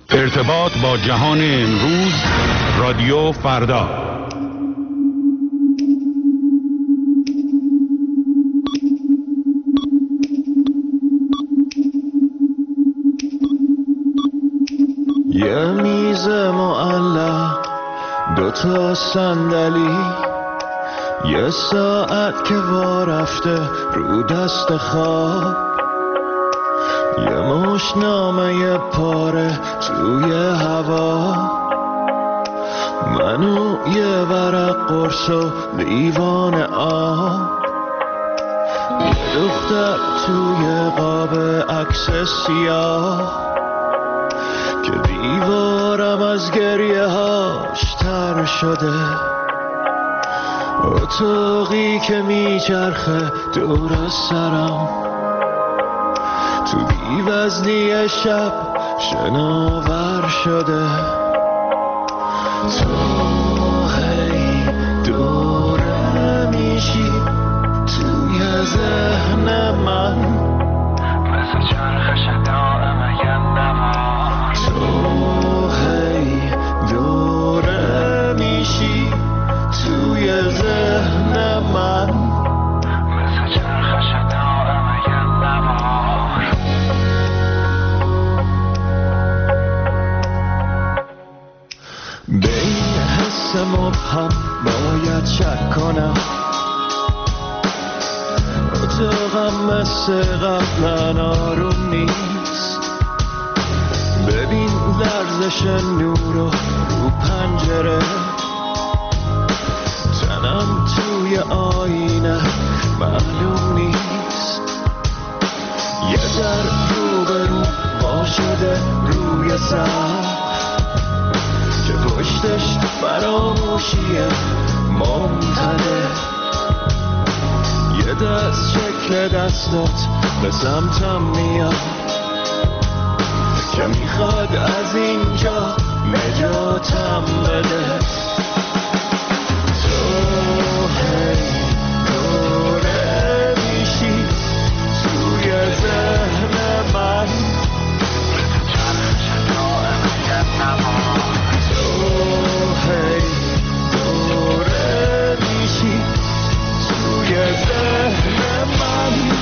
ارتباط با جهان امروز، رادیو فردا. یه میز معلق، دوتا صندلی، یه ساعت که وا رفته رو دست خواب، یه مشت نامه پاره توی هوا، منو یه ورق قرص و لیوان آب، یه دختر توی قاب عکس سیاه که دیوارم از گریه هاش تر شده، اتاقی که میچرخه دور از سرم، تو بی‌وزنی شب شناور شده، تو هی دوره میشی توی ذهن من، مثل چرخش دائم یه نوار، تو هی دوره میشی توی ذهن من، مثل چرخش دائم یه نوار. بین حس مبهم باید شک کنم، اتاقم مثل قبلا آروم نیست، ببین لرزش نور رو پنجره، تنم توی آینه معلوم نیست، یه در رو به رو وا شده روی سقف که پشتش فراموشیه ممتده، یه دست شکل دستات به سمتم میاد که میخواد از اینجا نجاتم بده، تو هی دوره میشی توی ذهن من، چرخش دائم یه نوار، تو هی دوره میشی توی ذهن من.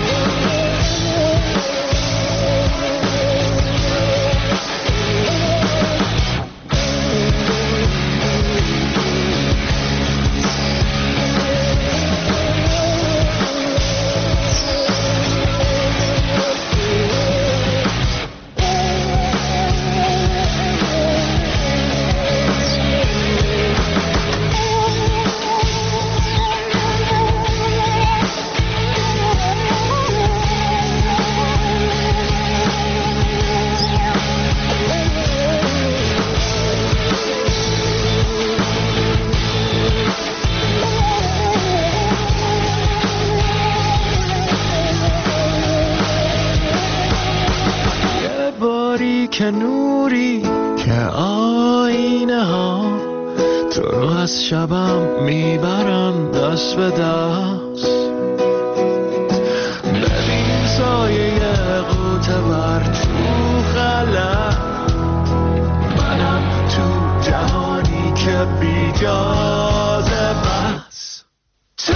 که نوری که آینه ها تو رو از شبم میبرن دست به دست، ببین سایه قوطه بر تو خلق، منم تو جهانی که بیجازه بس، تو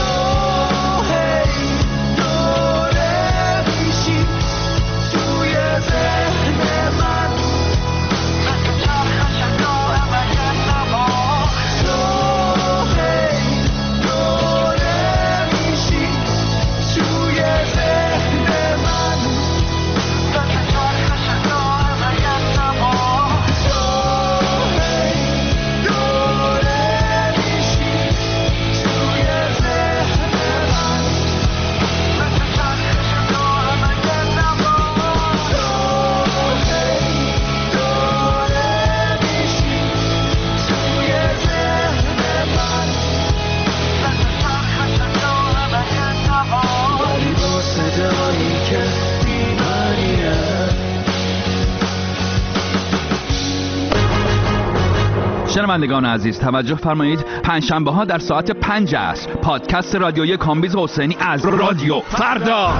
شنوندگان عزیز توجه فرمایید، پنجشنبه ها در ساعت 5 عصر پادکست رادیویی کامبیز حسینی از رادیو فردا.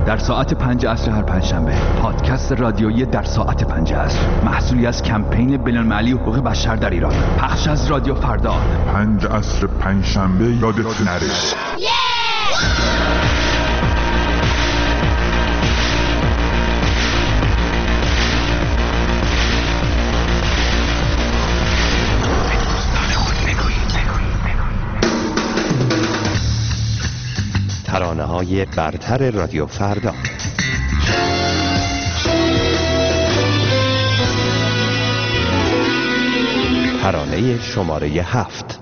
در ساعت 5 عصر هر پنجشنبه. پادکست رادیویی در ساعت 5 عصر، محصولی از کمپین بین‌المللی حقوق بشر در ایران. پخش از رادیو فردا. 5 عصر پنجشنبه یادت نره. ترانه‌های برتر رادیو فردا. ترانه شماره 7.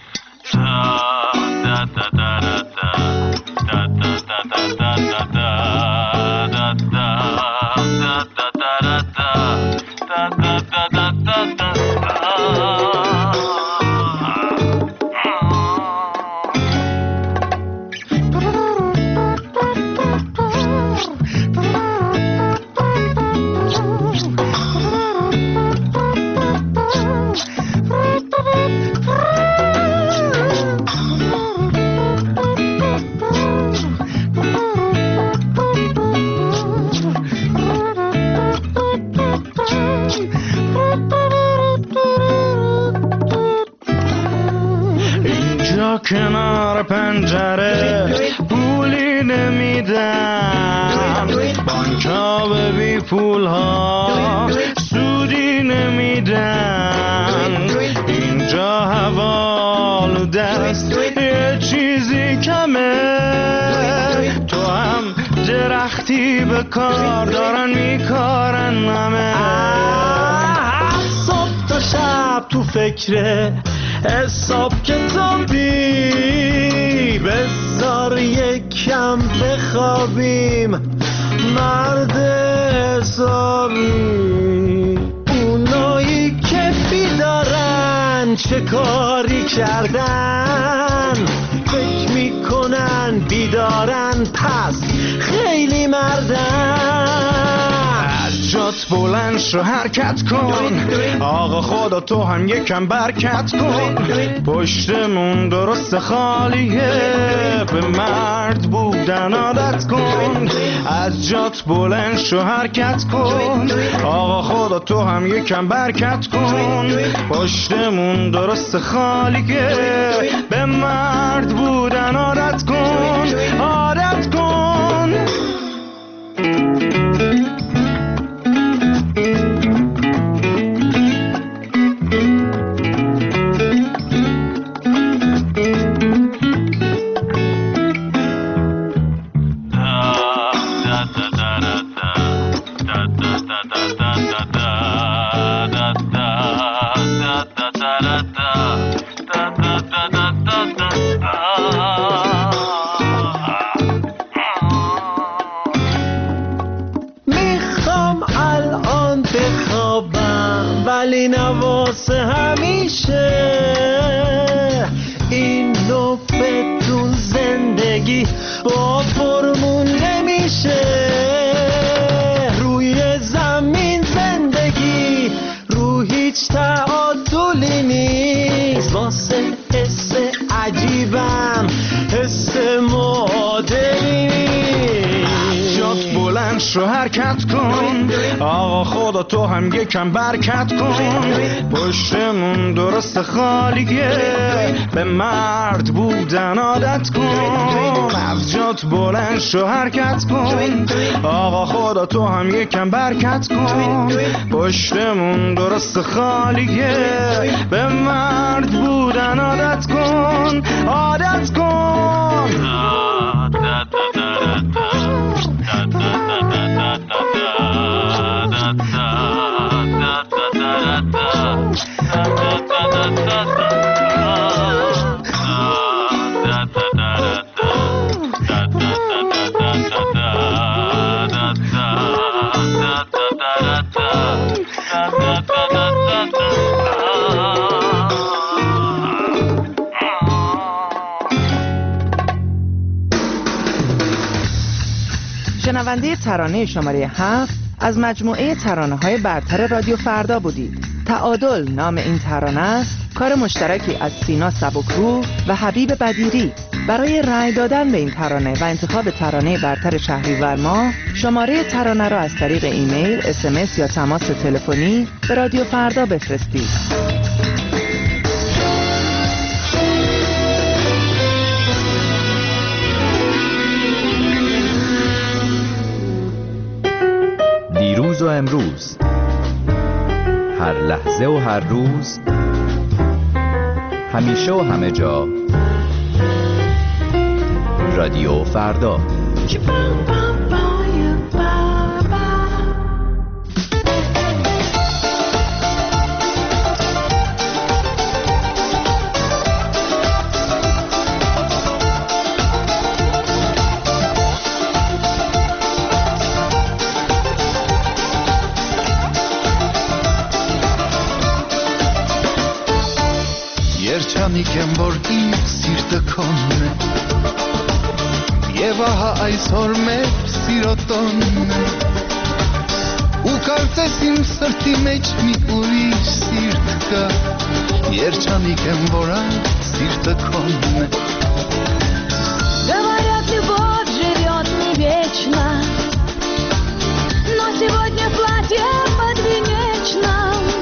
کنار پنجره پولی نمیدن، بانک‌ها به بی پول‌ها سودی نمیدن. اینجا هوا آلوده است، یه چیزی کمه. تو هم درختی به کار دارن میکارن همه. صبح تا شب تو فکره حساب کتابی، بذار یکم بخوابیم مرد حسابی. اونایی که بیدارن چه کاری کردن، فکر میکنن بیدارن پس خیلی مردن. جات بلند شو حرکت کن، آقا خدا تو هم یکم برکت کن. پشتمون درست خالیه، به مرد بودن عادت کن. از جات بلند شو حرکت کن، آقا خدا تو هم یکم برکت کن. پشتمون درست خالیه، به مرد بودن عادت کن، عادت کن. میخوام الان بخوابم ولی نواسه همیشه. این نوبتون زندگی با فرمون نمیشه. روی زمین زندگی رو هیچ تعادلی نیست. واسه حس عجیبم حس معادلی نیست. جات بلند شو حرکت کن، آقا خدا تو هم یکم برکت کن. پشتمون درست خالیه، به مرد بودن عادت کن. از جات بلند شو حرکت کن، آقا خدا تو هم یکم برکت کن. پشتمون درست خالیه، به مرد بودن عادت کن، عادت کن. شنونده ترانه شماره 7 از مجموعه ترانه‌های برتر رادیو فردا بودید. تعادل نام این ترانه است، کار مشترکی از سینا سبکرو و حبیب بدیری. برای رأی دادن به این ترانه و انتخاب ترانه برتر شهریور ماه شماره ترانه را از طریق ایمیل، SMS یا تماس تلفنی به رادیو فردا بفرستید. دیروز و امروز، هر لحظه و هر روز، همیشه و همه جا، رادیو فردا. Երջանիկ եմ որ իմ սիրտը քոնն է Եվ ահա այսօր մեր սիրո տոնն է Ու կարծես իմ սրտի մեջ մի ուրիշ սիրտ կա Երջանիկ եմ որ այդ սիրտը քոնն է Говорят, любовь живет не вечно Но сегодня платье подвенечно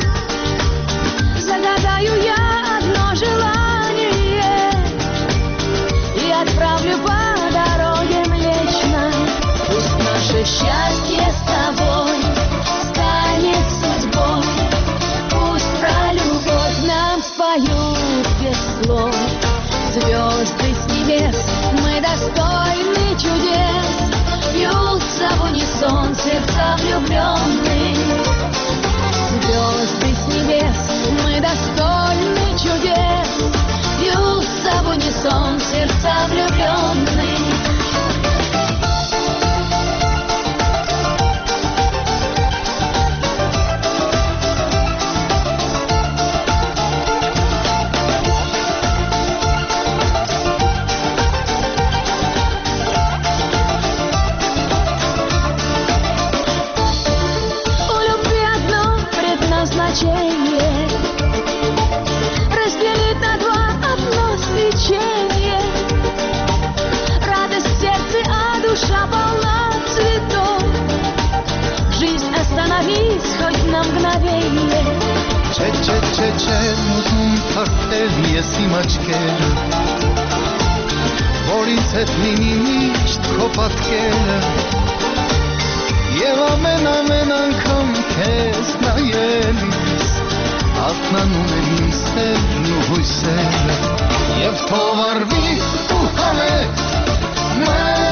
Загадаю я одно желание И отправлю по дороге Млечной Пусть наше счастье с тобой станет судьбой Пусть про любовь нам споют без слов Звезды с небес, мы достойны чудес Бьются в унисон сердца влюбленные Звезды с небес, мы достойны чудес Бьются в унисон сердца влюбленные Разделить на два одно свечение Радость в сердце, а душа полна цветов Жизнь остановись хоть на мгновение Չէ, ուզում թարթել ես իմ աչքերը Որից հետ լինի միշտ քո պատկերը Եվ ամեն անգամ քեզ նայելիս Ակնանում են իմ սերն ու հույսերը Եվ թող արվի ու հանե